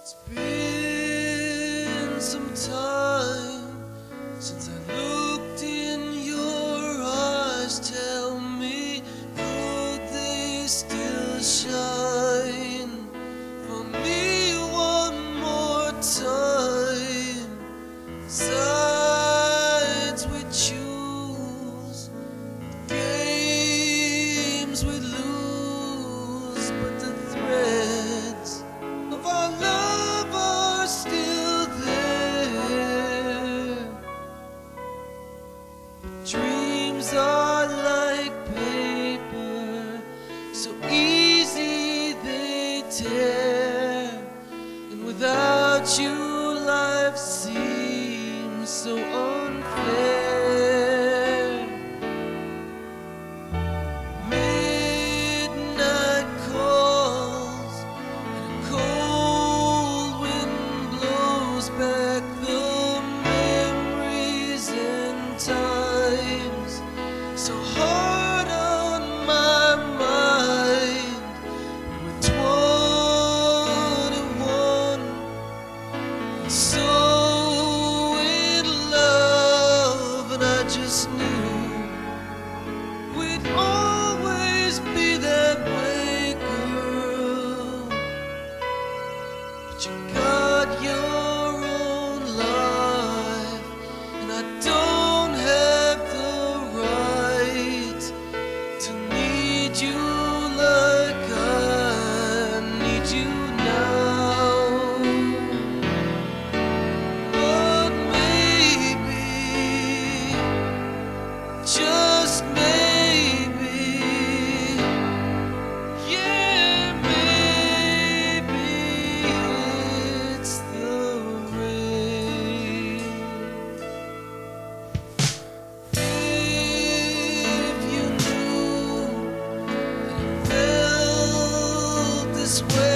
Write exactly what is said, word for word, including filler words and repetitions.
It's been some time since I looked in your eyes. Tell me, could they still shine for me one more time? Sides we choose, games we lose, but the threads of our love are still there. Dreams are like paper, so easy they tear, and without you life seems so unfair. Midnight calls and a cold wind blows back the memories and times so hard on my mind. We're twenty-one, so in love, and I just knew we'd always be that way, girl. But you got your own life, and I don't have the right to need you like I need you now. But maybe, just maybe, yeah, maybe it's the rain. If you knew that I felt this way,